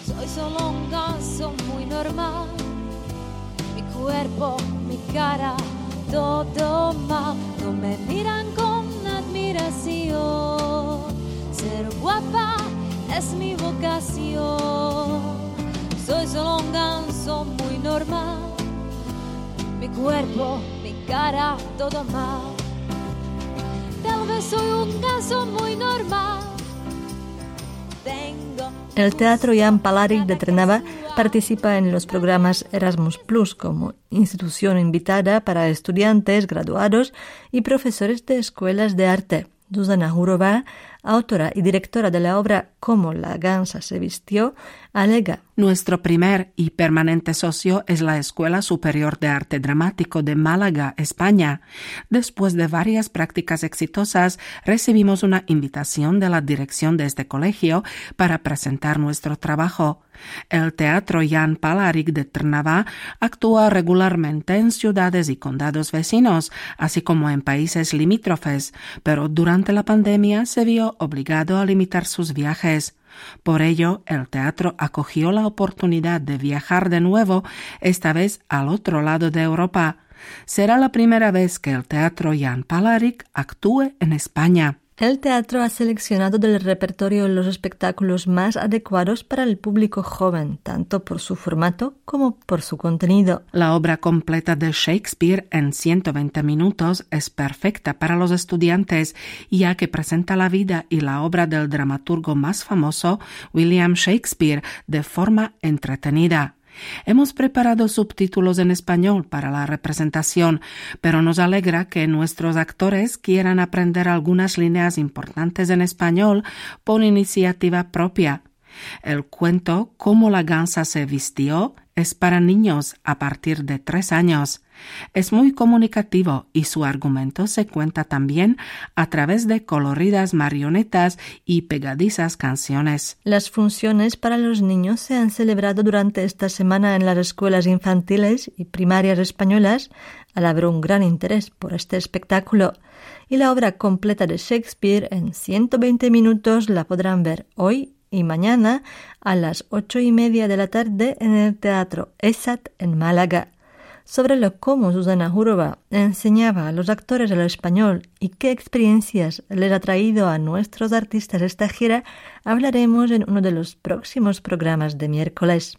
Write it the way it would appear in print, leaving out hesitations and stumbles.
Soy solo un ganso muy normal. Mi cuerpo, mi cara, todo mal. No me miran con admiración. Ser guapa es mi vocación. Soy solo un ganso muy normal. Mi cuerpo, mi cara, todo mal. Tal vez soy un ganso muy normal. El Teatro Jan Palaric de Trnava participa en los programas Erasmus Plus como institución invitada para estudiantes, graduados y profesores de escuelas de arte. Zuzana Hurova, autora y directora de la obra Cómo la gansa se vistió, alega: Nuestro primer y permanente socio es la Escuela Superior de Arte Dramático de Málaga, España. Después de varias prácticas exitosas, recibimos una invitación de la dirección de este colegio para presentar nuestro trabajo. El Teatro Jan Palaric de Trnava actúa regularmente en ciudades y condados vecinos, así como en países limítrofes, pero durante la pandemia se vio obligado a limitar sus viajes. Por ello, el teatro acogió la oportunidad de viajar de nuevo, esta vez al otro lado de Europa. Será la primera vez que el Teatro Jan Palaric actúe en España. El teatro ha seleccionado del repertorio los espectáculos más adecuados para el público joven, tanto por su formato como por su contenido. La obra completa de Shakespeare en 120 minutos es perfecta para los estudiantes, ya que presenta la vida y la obra del dramaturgo más famoso, William Shakespeare, de forma entretenida. Hemos preparado subtítulos en español para la representación, pero nos alegra que nuestros actores quieran aprender algunas líneas importantes en español por iniciativa propia. El cuento Cómo la gansa se vistió es para niños a partir de 3 años. Es muy comunicativo y su argumento se cuenta también a través de coloridas marionetas y pegadizas canciones. Las funciones para los niños se han celebrado durante esta semana en las escuelas infantiles y primarias españolas, al haber un gran interés por este espectáculo. Y la obra completa de Shakespeare en 120 minutos la podrán ver hoy y mañana a las 8:30 de la tarde en el Teatro ESAT en Málaga. Sobre lo cómo Zuzana Hurova enseñaba a los actores el español y qué experiencias les ha traído a nuestros artistas esta gira, hablaremos en uno de los próximos programas de miércoles.